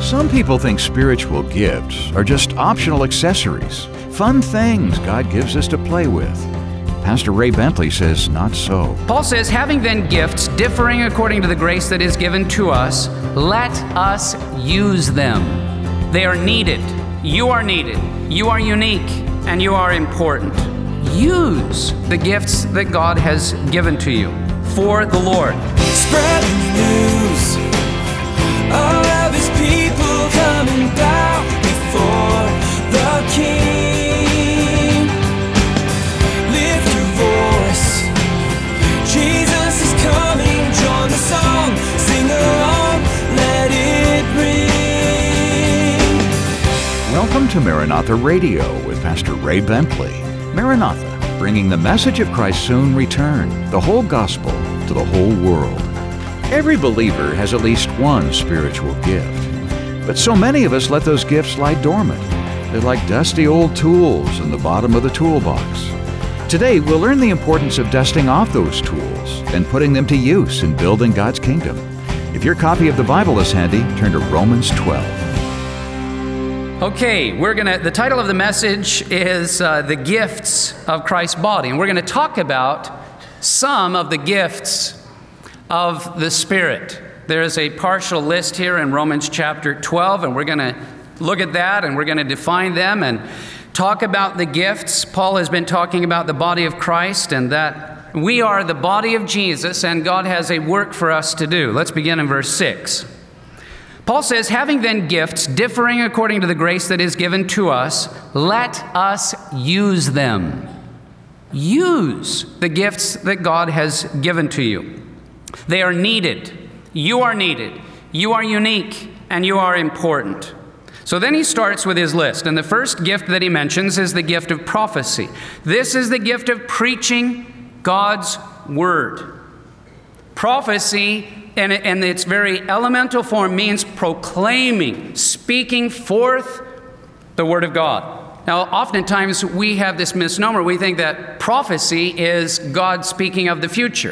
Some people think spiritual gifts are just optional accessories, fun things God gives us to play with. Pastor Ray Bentley says not so. Paul says, having then gifts differing according to the grace that is given to us, let us use them. They are needed. You are needed. You are unique, and you are important. Use the gifts that God has given to you for the Lord. Spreading the news, all of his people coming down before the King. Lift your voice, Jesus is coming. Join the song, sing along, let it ring. Welcome to Maranatha Radio with Pastor Ray Bentley. Maranatha, bringing the message of Christ's soon return, the whole gospel, to the whole world. Every believer has at least one spiritual gift, but so many of us let those gifts lie dormant. They're like dusty old tools in the bottom of the toolbox. Today, we'll learn the importance of dusting off those tools and putting them to use in building God's kingdom. If your copy of the Bible is handy, turn to Romans 12. Okay, the title of the message is The Gifts of Christ's Body, and we're going to talk about some of the gifts of the Spirit. There is a partial list here in Romans chapter 12, and we're going to look at that, and we're going to define them and talk about the gifts. Paul has been talking about the body of Christ and that we are the body of Jesus, and God has a work for us to do. Let's begin in verse 6. Paul says, having then gifts differing according to the grace that is given to us, let us use them. Use the gifts that God has given to you. They are needed. You are needed. You are unique, and you are important. So then he starts with his list, and the first gift that he mentions is the gift of prophecy. This is the gift of preaching God's word. Prophecy, in its very elemental form, means proclaiming, speaking forth the word of God. Now, oftentimes we have this misnomer. We think that prophecy is God speaking of the future.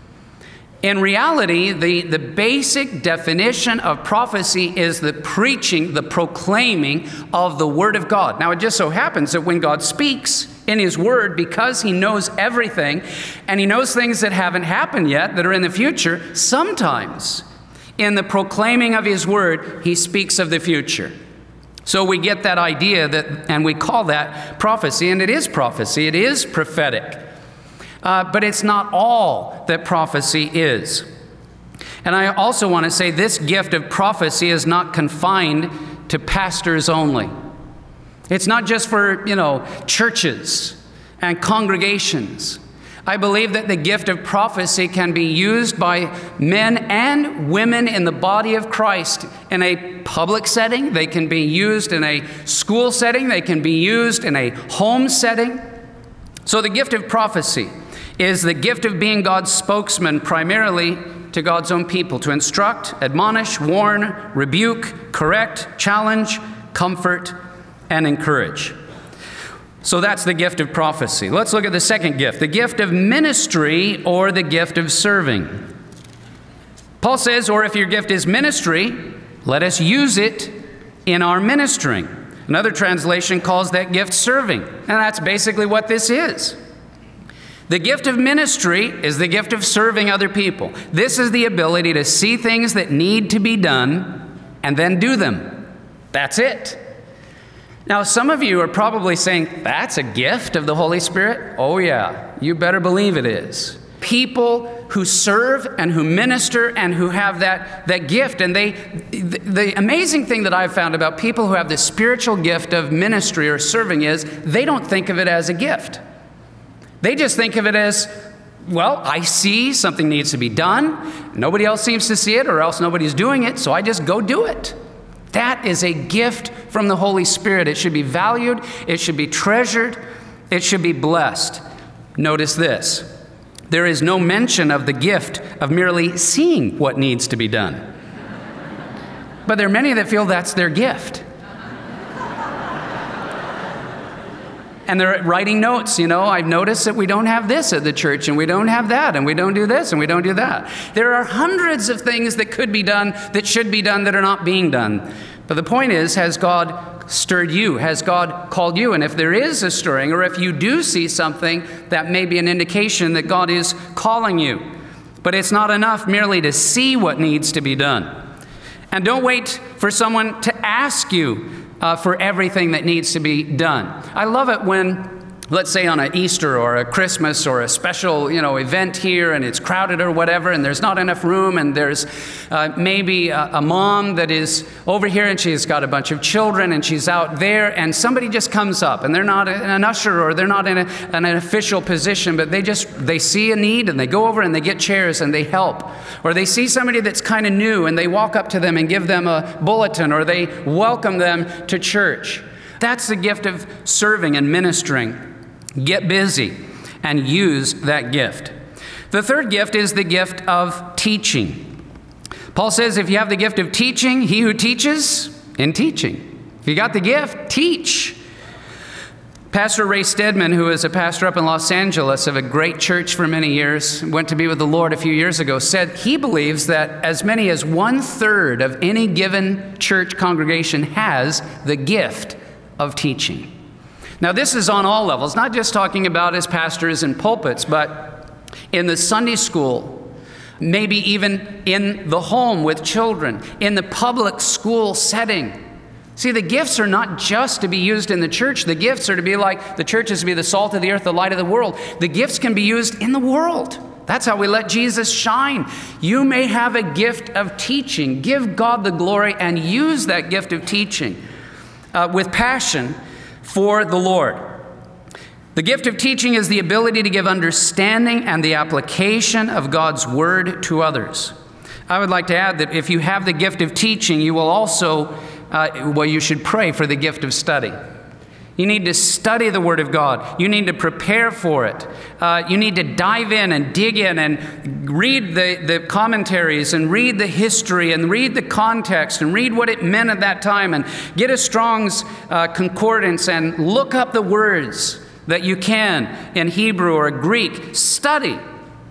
In reality, the basic definition of prophecy is the preaching, the proclaiming of the Word of God. Now, it just so happens that when God speaks in His Word, because He knows everything, and He knows things that haven't happened yet, that are in the future, sometimes in the proclaiming of His Word, He speaks of the future. So we get that idea and we call that prophecy, and it is prophecy, it is prophetic. But it's not all that prophecy is. And I also want to say this gift of prophecy is not confined to pastors only. It's not just for, churches and congregations. I believe that the gift of prophecy can be used by men and women in the body of Christ in a public setting. They can be used in a school setting. They can be used in a home setting. So the gift of prophecy is the gift of being God's spokesman primarily to God's own people, to instruct, admonish, warn, rebuke, correct, challenge, comfort, and encourage. So that's the gift of prophecy. Let's look at the second gift, the gift of ministry or the gift of serving. Paul says, or if your gift is ministry, let us use it in our ministering. Another translation calls that gift serving, and that's basically what this is. The gift of ministry is the gift of serving other people. This is the ability to see things that need to be done and then do them. That's it. Now, some of you are probably saying, that's a gift of the Holy Spirit? Oh yeah, you better believe it is. People who serve and who minister and who have that gift. And the amazing thing that I've found about people who have the spiritual gift of ministry or serving is they don't think of it as a gift. They just think of it as, well, I see something needs to be done. Nobody else seems to see it, or else nobody's doing it, so I just go do it. That is a gift from the Holy Spirit. It should be valued. It should be treasured. It should be blessed. Notice this. There is no mention of the gift of merely seeing what needs to be done. But there are many that feel that's their gift. And they're writing notes, I've noticed that we don't have this at the church, and we don't have that, and we don't do this, and we don't do that. There are hundreds of things that could be done, that should be done, that are not being done. But the point is, has God stirred you? Has God called you? And if there is a stirring, or if you do see something, that may be an indication that God is calling you. But it's not enough merely to see what needs to be done. And don't wait for someone to ask you for everything that needs to be done. I love it when, let's say on an Easter or a Christmas or a special, event here, and it's crowded or whatever, and there's not enough room, and there's maybe a mom that is over here, and she's got a bunch of children, and she's out there, and somebody just comes up, and they're not an usher, or they're not in an official position, but they see a need, and they go over and they get chairs and they help. Or they see somebody that's kind of new, and they walk up to them and give them a bulletin, or they welcome them to church. That's the gift of serving and ministering. Get busy and use that gift. The third gift is the gift of teaching. Paul says if you have the gift of teaching, he who teaches in teaching. If you got the gift, teach. Pastor Ray Stedman, who is a pastor up in Los Angeles of a great church for many years, went to be with the Lord a few years ago, said he believes that as many as 1/3 of any given church congregation has the gift of teaching. Now, this is on all levels, not just talking about as pastors in pulpits, but in the Sunday school, maybe even in the home with children, in the public school setting. See, the gifts are not just to be used in the church. The gifts are to be like, the church is to be the salt of the earth, the light of the world. The gifts can be used in the world. That's how we let Jesus shine. You may have a gift of teaching. Give God the glory and use that gift of teaching with passion for the Lord. The gift of teaching is the ability to give understanding and the application of God's word to others. I would like to add that if you have the gift of teaching, you will also, you should pray for the gift of study. You need to study the Word of God. You need to prepare for it. You need to dive in and dig in and read the commentaries and read the history and read the context and read what it meant at that time and get a Strong's concordance and look up the words that you can in Hebrew or Greek. Study.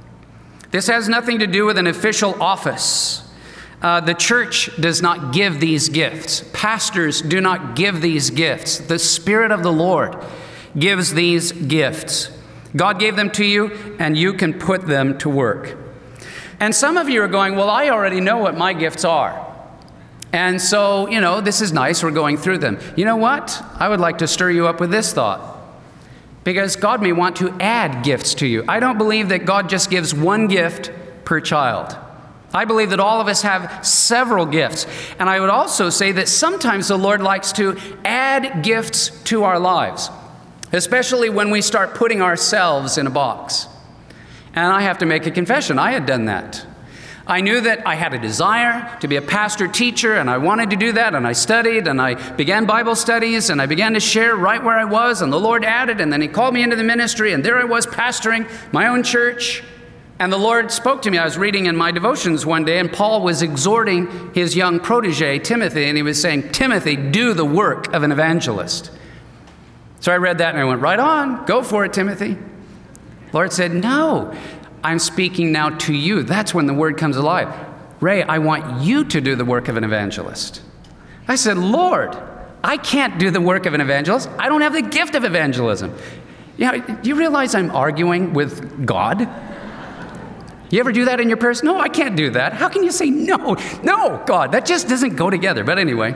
This has nothing to do with an official office. The church does not give these gifts. Pastors do not give these gifts. The Spirit of the Lord gives these gifts. God gave them to you, and you can put them to work. And some of you are going, well, I already know what my gifts are. And so, this is nice. We're going through them. You know what? I would like to stir you up with this thought. Because God may want to add gifts to you. I don't believe that God just gives one gift per child. I believe that all of us have several gifts. And I would also say that sometimes the Lord likes to add gifts to our lives, especially when we start putting ourselves in a box. And I have to make a confession. I had done that. I knew that I had a desire to be a pastor teacher, and I wanted to do that, and I studied, and I began Bible studies, and I began to share right where I was, and the Lord added, and then He called me into the ministry, and there I was pastoring my own church. And the Lord spoke to me. I was reading in my devotions one day, and Paul was exhorting his young protege, Timothy, and he was saying, Timothy, do the work of an evangelist. So I read that, and I went, right on, go for it, Timothy. The Lord said, no, I'm speaking now to you. That's when the word comes alive. Ray, I want you to do the work of an evangelist. I said, Lord, I can't do the work of an evangelist. I don't have the gift of evangelism. Do you realize I'm arguing with God? You ever do that in your prayers? No, I can't do that. How can you say no? No, God, that just doesn't go together. But anyway,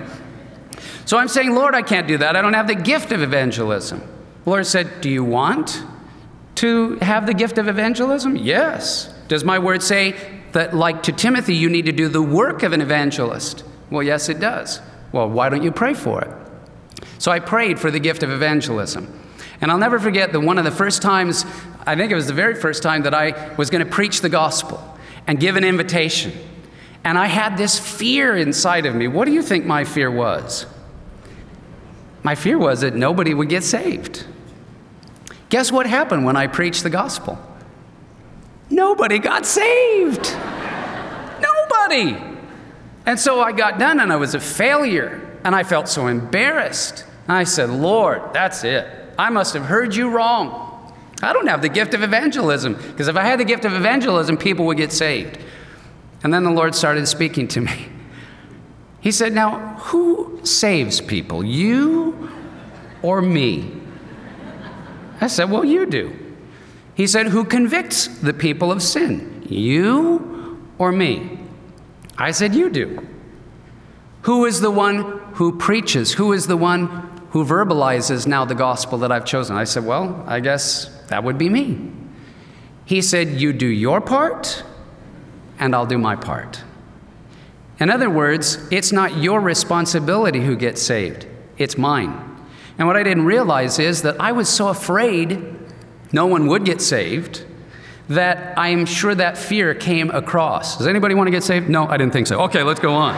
so I'm saying, Lord, I can't do that. I don't have the gift of evangelism. The Lord said, do you want to have the gift of evangelism? Yes. Does my word say that, like to Timothy, you need to do the work of an evangelist? Well, yes, it does. Well, why don't you pray for it? So I prayed for the gift of evangelism. And I'll never forget that one of the first times, I think it was the very first time that I was going to preach the gospel and give an invitation. And I had this fear inside of me. What do you think my fear was? My fear was that nobody would get saved. Guess what happened when I preached the gospel? Nobody got saved. Nobody. And so I got done and I was a failure. And I felt so embarrassed. And I said, Lord, that's it. I must have heard you wrong. I don't have the gift of evangelism, because if I had the gift of evangelism, people would get saved. And then the Lord started speaking to me. He said, now, who saves people, you or me? I said, well, you do. He said, who convicts the people of sin, you or me? I said, you do. Who is the one who preaches? Who is the one who verbalizes now the gospel that I've chosen? I said, well, I guess that would be me. He said, you do your part, and I'll do my part. In other words, it's not your responsibility who gets saved. It's mine. And what I didn't realize is that I was so afraid no one would get saved that I'm sure that fear came across. Does anybody want to get saved? No, I didn't think so. Okay, let's go on.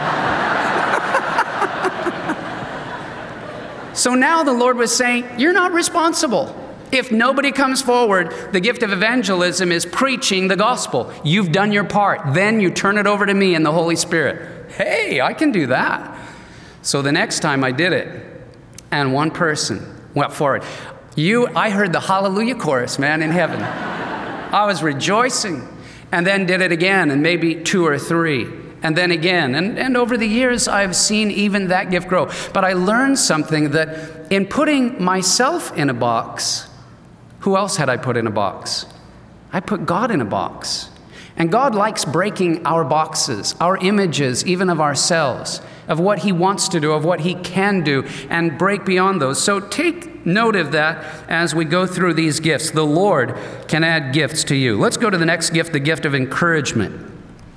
So now the Lord was saying, you're not responsible. If nobody comes forward, the gift of evangelism is preaching the gospel. You've done your part. Then you turn it over to me and the Holy Spirit. Hey, I can do that. So the next time I did it, and one person went forward. I heard the hallelujah chorus, man, in heaven. I was rejoicing. And then did it again, and maybe 2 or 3. And then again. And over the years, I've seen even that gift grow. But I learned something that in putting myself in a box, who else had I put in a box? I put God in a box. And God likes breaking our boxes, our images, even of ourselves, of what He wants to do, of what He can do, and break beyond those. So take note of that as we go through these gifts. The Lord can add gifts to you. Let's go to the next gift, the gift of encouragement.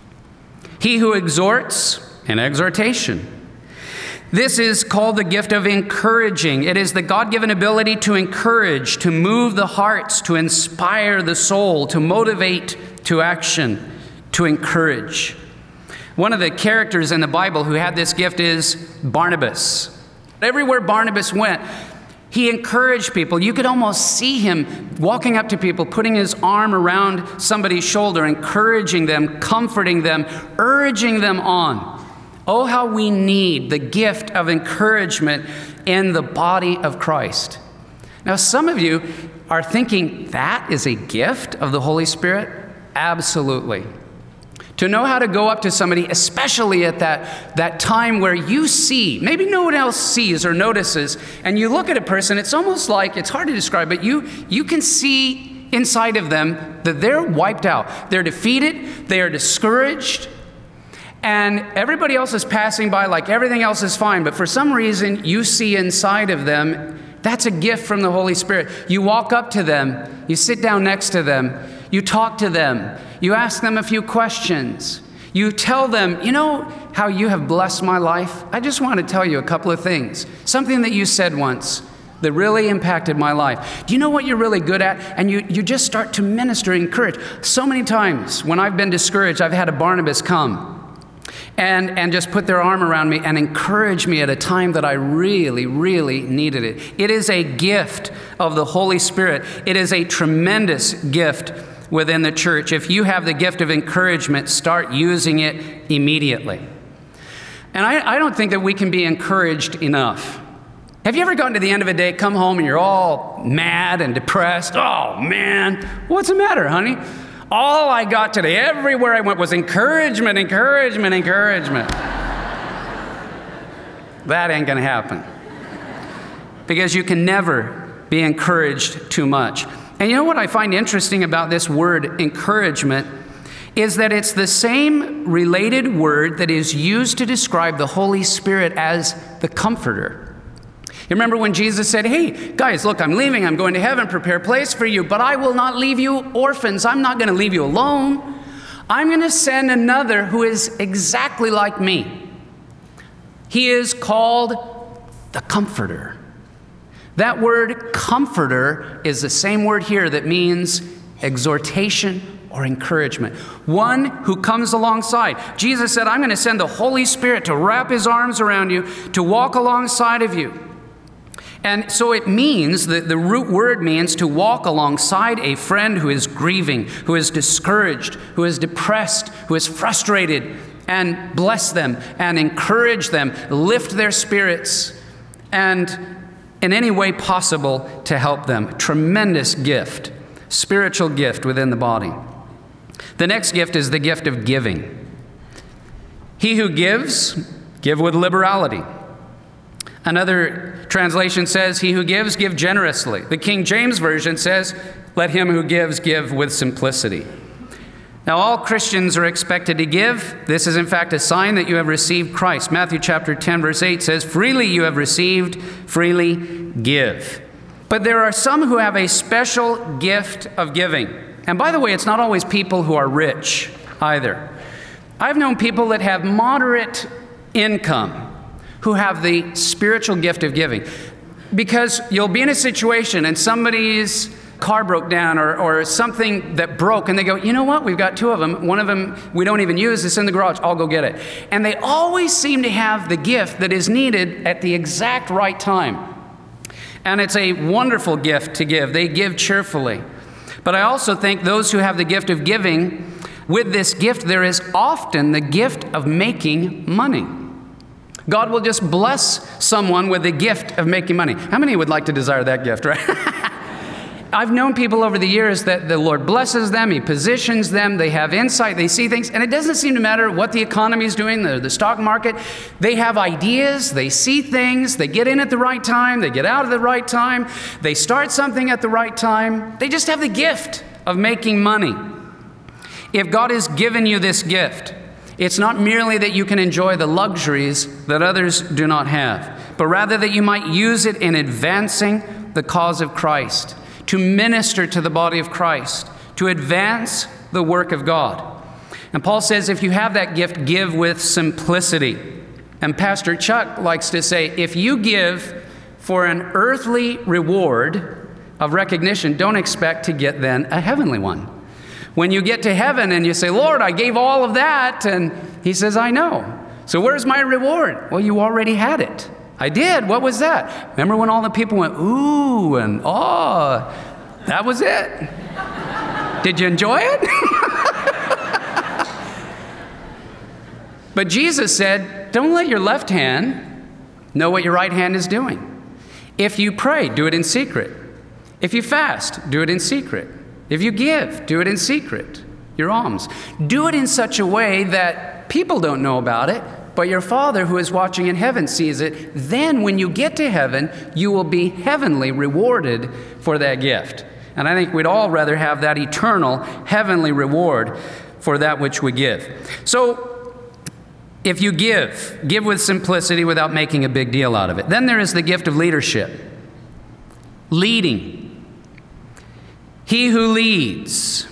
He who exhorts, an exhortation. This is called the gift of encouraging. It is the God-given ability to encourage, to move the hearts, to inspire the soul, to motivate to action, to encourage. One of the characters in the Bible who had this gift is Barnabas. Everywhere Barnabas went, he encouraged people. You could almost see him walking up to people, putting his arm around somebody's shoulder, encouraging them, comforting them, urging them on. Oh, how we need the gift of encouragement in the body of Christ. Now, some of you are thinking, that is a gift of the Holy Spirit? Absolutely. To know how to go up to somebody, especially at that time where you see, maybe no one else sees or notices, and you look at a person, it's almost like, it's hard to describe, but you can see inside of them that they're wiped out. They're defeated, they are discouraged, and everybody else is passing by like everything else is fine, but for some reason you see inside of them. That's a gift from the Holy Spirit. You walk up to them, you sit down next to them, you talk to them, you ask them a few questions, you tell them, you know how you have blessed my life? I just want to tell you a couple of things. Something that you said once that really impacted my life. Do you know what you're really good at? And you just start to minister and encourage. So many times when I've been discouraged, I've had a Barnabas come and just put their arm around me and encourage me at a time that I really, really needed it. It is a gift of the Holy Spirit. It is a tremendous gift within the church. If you have the gift of encouragement, start using it immediately. And I don't think that we can be encouraged enough. Have you ever gotten to the end of a day, come home, and you're all mad and depressed? Oh, man, what's the matter, honey? All I got today, everywhere I went, was encouragement, encouragement, encouragement. That ain't going to happen. Because you can never be encouraged too much. And you know what I find interesting about this word encouragement is that it's the same related word that is used to describe the Holy Spirit as the Comforter. You remember when Jesus said, hey, guys, look, I'm leaving. I'm going to heaven, prepare a place for you, but I will not leave you orphans. I'm not going to leave you alone. I'm going to send another who is exactly like me. He is called the Comforter. That word comforter is the same word here that means exhortation or encouragement. One who comes alongside. Jesus said, I'm going to send the Holy Spirit to wrap His arms around you, to walk alongside of you. And so it means, the root word means to walk alongside a friend who is grieving, who is discouraged, who is depressed, who is frustrated, and bless them and encourage them, lift their spirits, and in any way possible to help them. Tremendous gift, spiritual gift within the body. The next gift is the gift of giving. He who gives Give with liberality. Another translation says, he who gives, give generously. The King James Version says, let him who gives, give with simplicity. Now, all Christians are expected to give. This is, in fact, a sign that you have received Christ. Matthew chapter 10, verse 8 says, freely you have received, freely give. But there are some who have a special gift of giving. And by the way, it's not always people who are rich either. I've known people that have moderate income who have the spiritual gift of giving. Because you'll be in a situation and somebody's car broke down or something that broke, and they go, you know what, we've got two of them. One of them we don't even use, it's in the garage, I'll go get it. And they always seem to have the gift that is needed at the exact right time. And it's a wonderful gift to give. They give cheerfully. But I also think those who have the gift of giving, with this gift there is often the gift of making money. God will just bless someone with the gift of making money. How many would like to desire that gift, right? I've known people over the years that the Lord blesses them, He positions them, they have insight, they see things, and it doesn't seem to matter what the economy is doing, the stock market. They have ideas, they see things, they get in at the right time, they get out at the right time, they start something at the right time. They just have the gift of making money. If God has given you this gift, it's not merely that you can enjoy the luxuries that others do not have, but rather that you might use it in advancing the cause of Christ, to minister to the body of Christ, to advance the work of God. And Paul says, if you have that gift, give with simplicity. And Pastor Chuck likes to say, if you give for an earthly reward of recognition, don't expect to get then a heavenly one. When you get to heaven and you say, Lord, I gave all of that, and He says, I know. So where's my reward? Well, you already had it. I did. What was that? Remember when all the people went, ooh, and oh, that was it. Did you enjoy it? But Jesus said, don't let your left hand know what your right hand is doing. If you pray, do it in secret. If you fast, do it in secret. If you give, do it in secret, your alms. Do it in such a way that people don't know about it, but your Father who is watching in heaven sees it. Then when you get to heaven, you will be heavenly rewarded for that gift. And I think we'd all rather have that eternal heavenly reward for that which we give. So if you give with simplicity without making a big deal out of it. Then there is the gift of leadership. Leading. He who leads,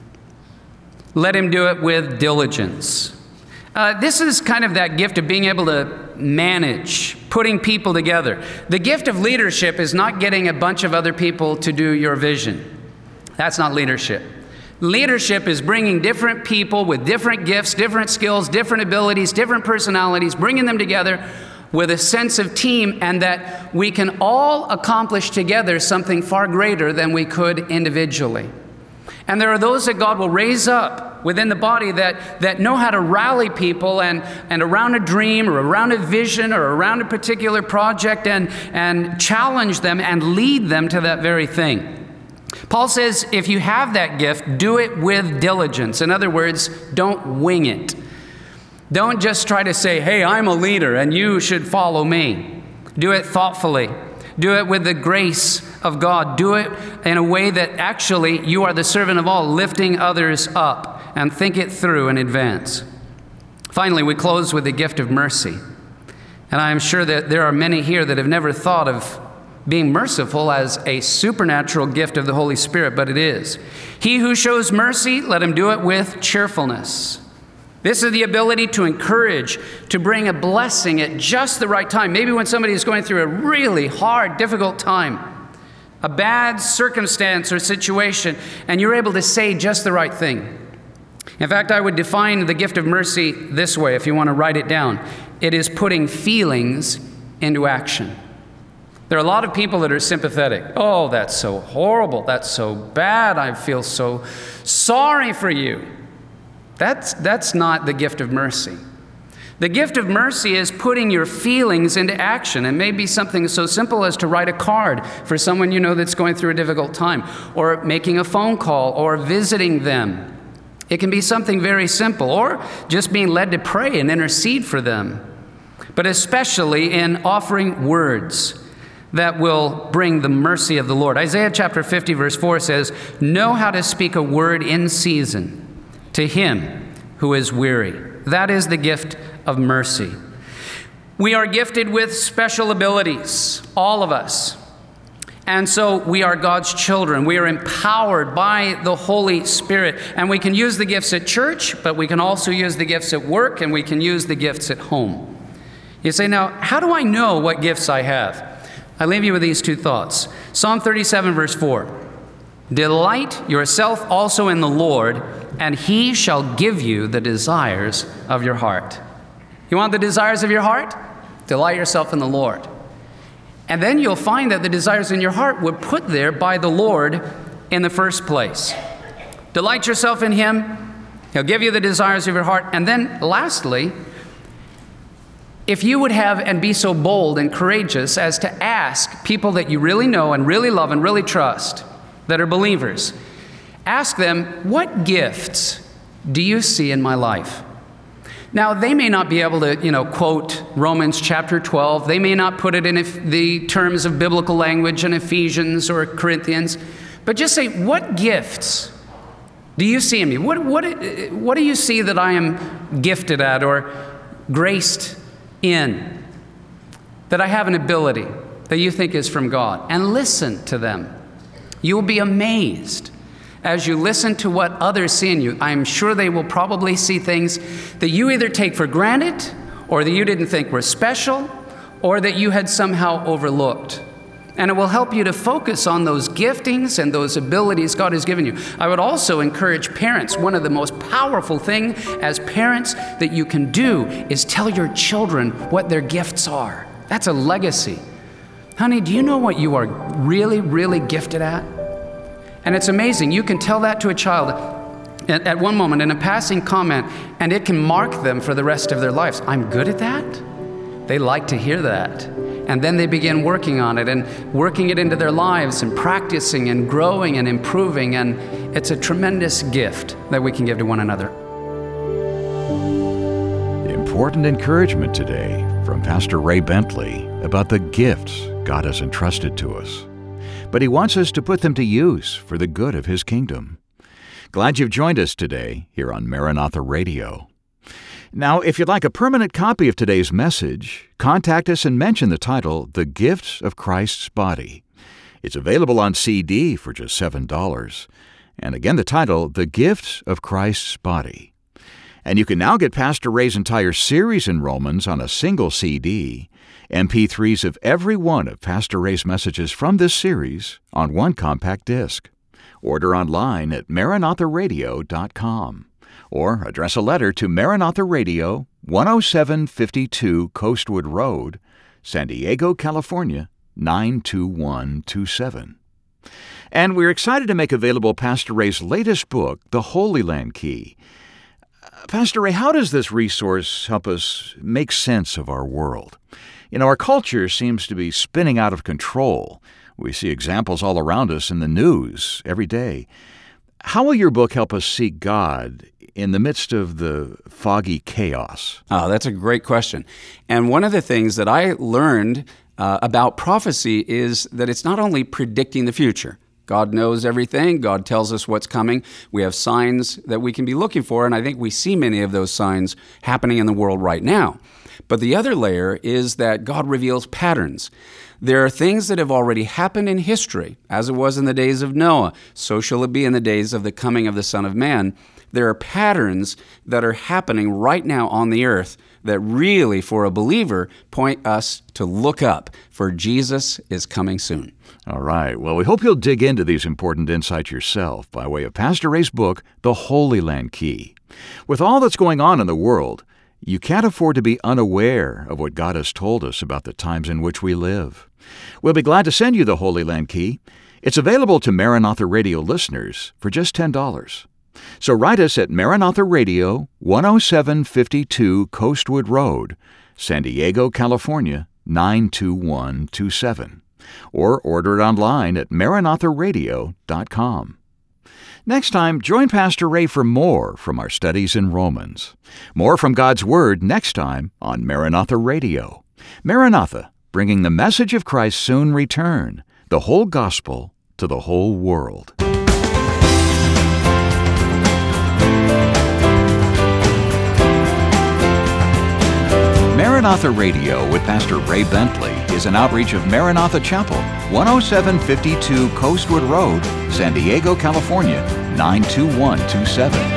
let him do it with diligence. This is kind of that gift of being able to manage, putting people together. The gift of leadership is not getting a bunch of other people to do your vision. That's not leadership. Leadership is bringing different people with different gifts, different skills, different abilities, different personalities, bringing them together with a sense of team, and that we can all accomplish together something far greater than we could individually. And there are those that God will raise up within the body that know how to rally people and around a dream or around a vision or around a particular project and challenge them and lead them to that very thing. Paul says, if you have that gift, do it with diligence. In other words, don't wing it. Don't just try to say, hey, I'm a leader and you should follow me. Do it thoughtfully. Do it with the grace of God. Do it in a way that actually you are the servant of all, lifting others up, and think it through in advance. Finally, we close with the gift of mercy. And I am sure that there are many here that have never thought of being merciful as a supernatural gift of the Holy Spirit, but it is. He who shows mercy, let him do it with cheerfulness. This is the ability to encourage, to bring a blessing at just the right time. Maybe when somebody is going through a really hard, difficult time, a bad circumstance or situation, and you're able to say just the right thing. In fact, I would define the gift of mercy this way, if you want to write it down. It is putting feelings into action. There are a lot of people that are sympathetic. Oh, that's so horrible. That's so bad. I feel so sorry for you. That's not the gift of mercy. The gift of mercy is putting your feelings into action. It may be something so simple as to write a card for someone you know that's going through a difficult time, or making a phone call, or visiting them. It can be something very simple, or just being led to pray and intercede for them. but especially in offering words that will bring the mercy of the Lord. Isaiah chapter 50, verse 4 says, "Know how to speak a word in season to him who is weary." That is the gift of mercy. We are gifted with special abilities, all of us. And so we are God's children. We are empowered by the Holy Spirit. And we can use the gifts at church, but we can also use the gifts at work, and we can use the gifts at home. You say, now, how do I know what gifts I have? I leave you with these two thoughts. Psalm 37, verse 4. "Delight yourself also in the Lord, and he shall give you the desires of your heart." You want the desires of your heart? Delight yourself in the Lord. And then you'll find that the desires in your heart were put there by the Lord in the first place. Delight yourself in him. He'll give you the desires of your heart. And then lastly, if you would have and be so bold and courageous as to ask people that you really know and really love and really trust, that are believers, ask them, what gifts do you see in my life? Now, they may not be able to, quote Romans chapter 12. They may not put it in the terms of biblical language in Ephesians or Corinthians. But just say, what gifts do you see in me? What do you see that I am gifted at or graced in? That I have an ability that you think is from God? And listen to them. You'll be amazed as you listen to what others see in you. I'm sure they will probably see things that you either take for granted or that you didn't think were special or that you had somehow overlooked. And it will help you to focus on those giftings and those abilities God has given you. I would also encourage parents. One of the most powerful things as parents that you can do is tell your children what their gifts are. That's a legacy. Honey, do you know what you are really, really gifted at? And it's amazing. You can tell that to a child at one moment in a passing comment, and it can mark them for the rest of their lives. I'm good at that? They like to hear that. And then they begin working on it and working it into their lives and practicing and growing and improving. And it's a tremendous gift that we can give to one another. Important encouragement today from Pastor Ray Bentley about the gifts God has entrusted to us. But he wants us to put them to use for the good of his kingdom. Glad you've joined us today here on Maranatha Radio. Now, if you'd like a permanent copy of today's message, contact us and mention the title, The Gifts of Christ's Body. It's available on CD for just $7. And again, the title, The Gifts of Christ's Body. And you can now get Pastor Ray's entire series in Romans on a single CD, MP3s of every one of Pastor Ray's messages from this series on one compact disc. Order online at MaranathaRadio.com or address a letter to Maranatha Radio, 10752 Coastwood Road, San Diego, California, 92127. And we're excited to make available Pastor Ray's latest book, The Holy Land Key. Pastor Ray, how does this resource help us make sense of our world? Our culture seems to be spinning out of control. We see examples all around us in the news every day. How will your book help us seek God in the midst of the foggy chaos? Oh, that's a great question. And one of the things that I learned about prophecy is that it's not only predicting the future. God knows everything. God tells us what's coming. We have signs that we can be looking for, and I think we see many of those signs happening in the world right now. But the other layer is that God reveals patterns. There are things that have already happened in history, as it was in the days of Noah. So shall it be in the days of the coming of the Son of Man. There are patterns that are happening right now on the earth that really, for a believer, point us to look up, for Jesus is coming soon. All right. Well, we hope you'll dig into these important insights yourself by way of Pastor Ray's book, The Holy Land Key. With all that's going on in the world, you can't afford to be unaware of what God has told us about the times in which we live. We'll be glad to send you the Holy Land Key. It's available to Maranatha Radio listeners for just $10. So write us at Maranatha Radio, 10752 Coastwood Road, San Diego, California, 92127. Or order it online at MaranathaRadio.com. Next time, join Pastor Ray for more from our studies in Romans. More from God's Word next time on Maranatha Radio. Maranatha, bringing the message of Christ's soon return, the whole gospel to the whole world. Maranatha Radio with Pastor Ray Bentley is an outreach of Maranatha Chapel, 10752 Coastwood Road, San Diego, California, 92127.